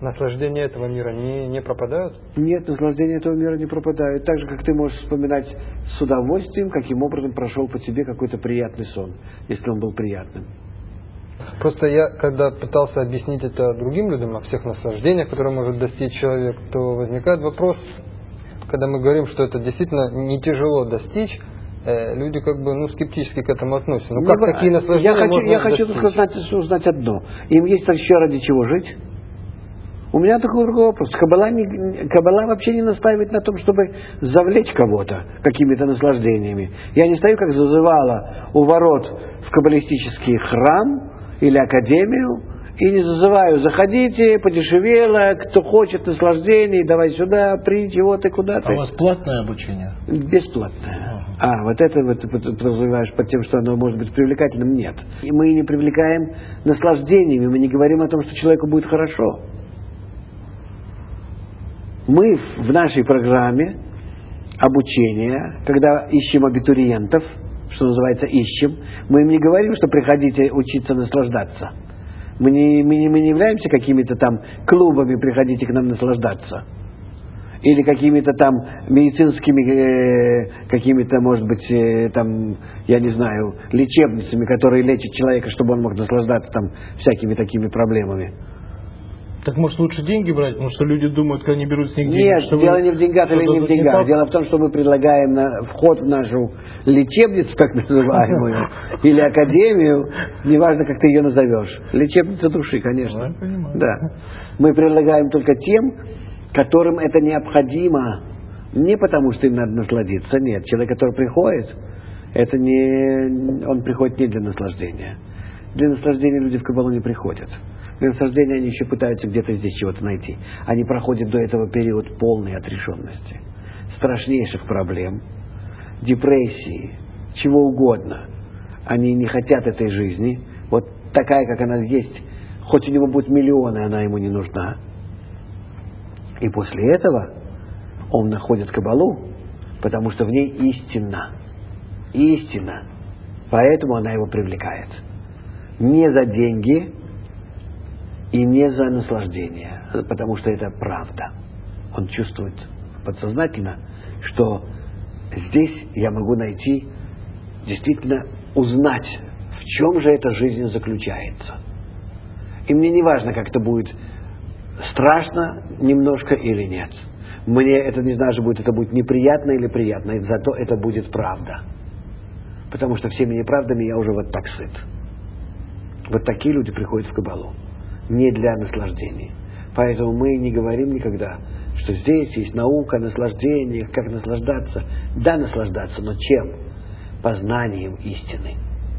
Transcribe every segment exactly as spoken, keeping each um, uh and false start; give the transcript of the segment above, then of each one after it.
наслаждения этого мира не, не пропадают? Нет, наслаждения этого мира не пропадают. Так же, как ты можешь вспоминать с удовольствием, каким образом прошел по тебе какой-то приятный сон, если он был приятным. Просто я, когда пытался объяснить это другим людям, о всех наслаждениях, которые может достичь человек, то возникает вопрос, когда мы говорим, что это действительно не тяжело достичь, э, люди как бы ну, скептически к этому относятся. Ну как не, такие наслаждения я хочу, можно я хочу достичь? узнать, узнать одно. Им есть еще ради чего жить? У меня такой другой вопрос. Каббала, не, Каббала вообще не настаивает на том, чтобы завлечь кого-то какими-то наслаждениями. Я не стою, как зазывала у ворот в каббалистический храм или академию, и не зазываю: заходите, подешевело, кто хочет наслаждений, давай сюда, придите, вот и куда ты. А у вас платное обучение? Бесплатное. Uh-huh. А, вот это вот ты подразумеваешь под тем, что оно может быть привлекательным? Нет. И мы не привлекаем наслаждениями, мы не говорим о том, что человеку будет хорошо. Мы в нашей программе обучения, когда ищем абитуриентов, что называется ищем, мы им не говорим, что приходите учиться наслаждаться. Мы не, мы не, мы не являемся какими-то там клубами, приходите к нам наслаждаться. Или какими-то там медицинскими, э, какими-то, может быть, э, там, я не знаю, лечебницами, которые лечат человека, чтобы он мог наслаждаться там всякими такими проблемами. Так может лучше деньги брать, потому что люди думают, когда они берут с них деньги. Нет, что дело вы... не в деньгах или не в деньгах. Не дело в том, что мы предлагаем на вход в нашу лечебницу, так называемую, или академию, неважно, как ты ее назовешь. Лечебница души, конечно. Я понимаю. Да. Мы предлагаем только тем, которым это необходимо. Не потому, что им надо насладиться. Нет, человек, который приходит, это не, он приходит не для наслаждения. Для наслаждения люди в Каббалу не приходят. Для наслаждения они еще пытаются где-то здесь чего-то найти. Они проходят до этого период полной отрешенности, страшнейших проблем, депрессии, чего угодно. Они не хотят этой жизни. Вот такая, как она есть, хоть у него будет миллионы, она ему не нужна. И после этого он находит Каббалу, потому что в ней истина. Истина. Поэтому она его привлекает. Не за деньги и не за наслаждение, потому что это правда. Он чувствует подсознательно, что здесь я могу найти, действительно узнать, в чем же эта жизнь заключается. И мне не важно, как это будет страшно немножко или нет. Мне это не знаю, будет это будет неприятно или приятно, зато это будет правда. Потому что всеми неправдами я уже вот так сыт. Вот такие люди приходят в Каббалу. Не для наслаждений. Поэтому мы не говорим никогда, что здесь есть наука о наслаждениях, как наслаждаться. Да, наслаждаться, но чем? Познанием истины.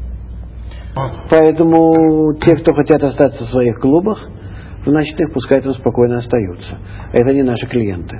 Поэтому те, кто хотят остаться в своих клубах, в ночных, пускай там спокойно остаются. Это не наши клиенты.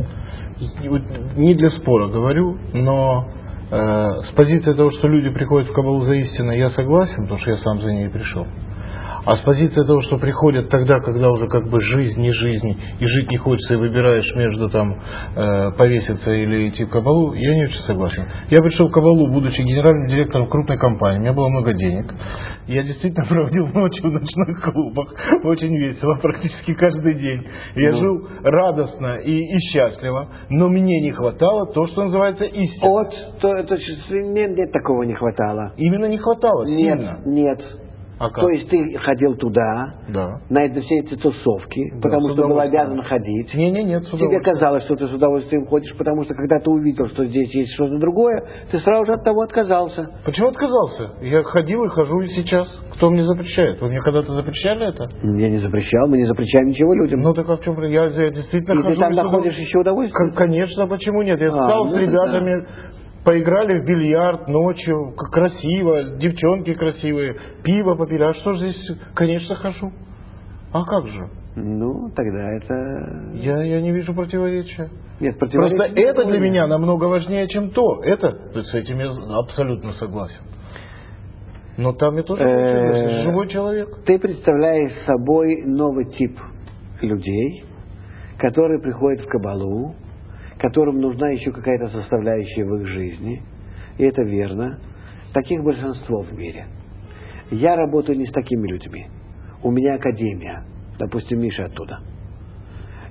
Не для спора говорю, но э, с позиции того, что люди приходят в Каббалу за истиной, я согласен, потому что я сам за ней пришел. А с позиции того, что приходят тогда, когда уже как бы жизнь не жизнь, и жить не хочется, и выбираешь между там э, повеситься или идти в Каббалу, я не очень согласен. Я пришел в Каббалу, будучи генеральным директором крупной компании, у меня было много денег. Я действительно проводил ночи в ночных клубах, очень весело, практически каждый день. Я ну. жил радостно и, и счастливо, но мне не хватало то, что называется истина. Вот, то, это, нет, нет, такого не хватало. Именно не хватало, нет, сильно. Нет, А То есть ты ходил туда, да. на это, все эти тусовки, да, потому что был обязан ходить. Не, не, нет, Тебе казалось, что ты с удовольствием ходишь, потому что когда ты увидел, что здесь есть что-то другое, ты сразу же от того отказался. Почему отказался? Я ходил и хожу и сейчас. Кто мне запрещает? Вы мне когда-то запрещали это? Я не запрещал, мы не запрещаем ничего людям. Ну так а в чем? Я, я действительно и хожу. И ты там находишь еще удовольствие? К- конечно, почему нет? Я а, стал ну, с ребятами... Да. Поиграли в бильярд ночью, красиво, девчонки красивые, пиво попили. А что же здесь? Конечно, хожу. А как же? Ну, тогда это... Я, я не вижу противоречия. Нет, противоречия. Просто это для меня намного важнее, чем то. Это, с этим я абсолютно согласен. Но там я тоже получилось, живой человек. Ты представляешь собой новый тип людей, которые приходят в Каббалу, которым нужна еще какая-то составляющая в их жизни. И это верно. Таких большинство в мире. Я работаю не с такими людьми. У меня академия. Допустим, Миша оттуда.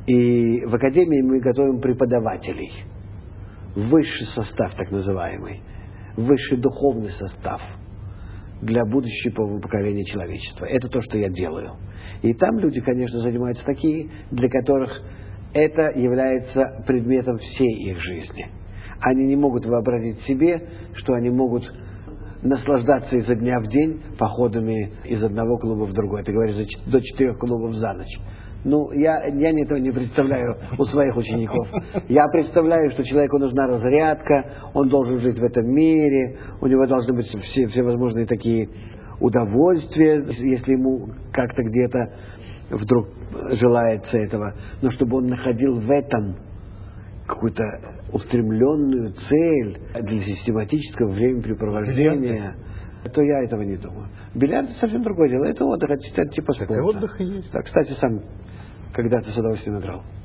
И в академии мы готовим преподавателей. Высший состав, так называемый. Высший духовный состав для будущего поколения человечества. Это то, что я делаю. И там люди, конечно, занимаются такие, для которых это является предметом всей их жизни. Они не могут вообразить себе, что они могут наслаждаться изо дня в день походами из одного клуба в другой. Ты говоришь, до четырех клубов за ночь. Ну, я, я этого не представляю у своих учеников. Я представляю, что человеку нужна разрядка, он должен жить в этом мире, у него должны быть все, всевозможные такие удовольствия, если ему как-то где-то вдруг желается этого. Но чтобы он находил в этом какую-то устремленную цель для систематического времяпрепровождения, то я этого не думаю. Бильярд — совсем другое дело. Это отдых, это типа спорта. Так и отдых и есть. Да, кстати, сам когда-то с удовольствием играл.